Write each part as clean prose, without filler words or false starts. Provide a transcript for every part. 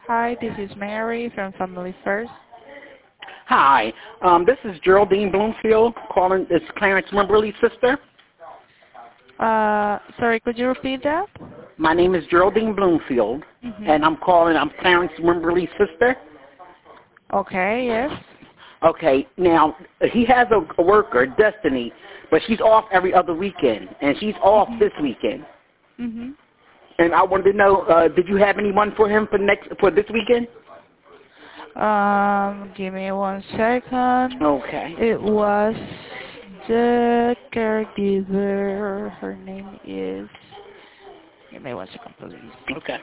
Hi, this is Mary from Family First. Hi, this is Geraldine Bloomfield calling. It's Clarence Wimberly's sister. Sorry, could you repeat that? My name is Geraldine Bloomfield, and I'm calling. I'm Clarence Wimberly's sister. Okay, yes. Okay, now he has a worker, Destiny, but she's off every other weekend, and she's off this weekend. And I wanted to know, did you have anyone for him for this weekend? Give me 1 second. Okay. It was the caregiver. Her name is. Give me 1 second, please. Okay.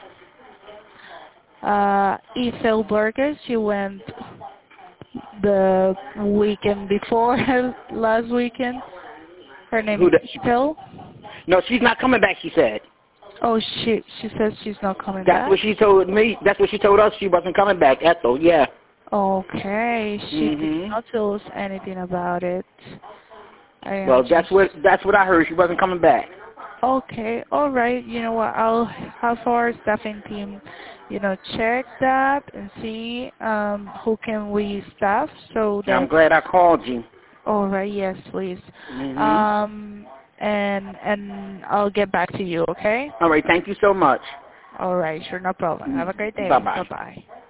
Ethel Burgess. She went the weekend before last weekend. Her name is Ethel. No, she's not coming back. She said. Oh, she says she's not coming That's back? what she told me. That's what she told us. She wasn't coming back. Ethel, yeah. Okay. She did not tell us anything about it. Well, that's what I heard. She wasn't coming back. Okay. All right. You know what? I'll have our staffing team, check that and see who can we staff so that. I'm glad I called you. All right. Yes, please. And I'll get back to you, okay? All right, thank you so much. All right, sure, no problem. Have a great day. Bye-bye. Bye-bye.